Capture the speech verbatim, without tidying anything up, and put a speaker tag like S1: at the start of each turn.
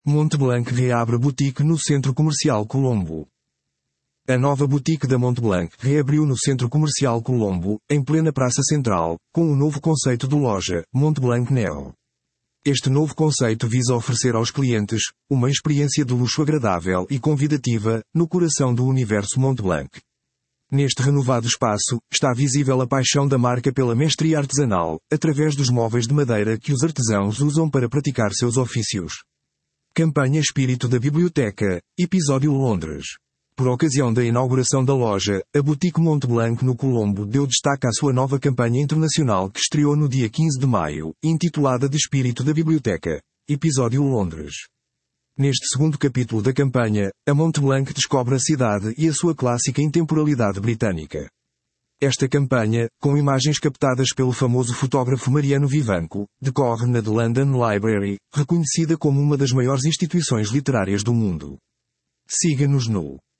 S1: Montblanc reabre boutique no Centro Comercial Colombo. A nova boutique da Montblanc reabriu no Centro Comercial Colombo, em plena Praça Central, com o novo conceito de loja, Montblanc Neo. Este novo conceito visa oferecer aos clientes uma experiência de luxo agradável e convidativa, no coração do universo Montblanc. Neste renovado espaço, está visível a paixão da marca pela mestria artesanal, através dos móveis de madeira que os artesãos usam para praticar seus ofícios. Campanha Espírito da Biblioteca, Episódio Londres. Por ocasião da inauguração da loja, a Boutique Montblanc no Colombo deu destaque à sua nova campanha internacional que estreou no dia quinze de maio, intitulada de Espírito da Biblioteca, Episódio Londres. Neste segundo capítulo da campanha, a Montblanc descobre a cidade e a sua clássica intemporalidade britânica. Esta campanha, com imagens captadas pelo famoso fotógrafo Mariano Vivanco, decorre na The London Library, reconhecida como uma das maiores instituições literárias do mundo. Siga-nos no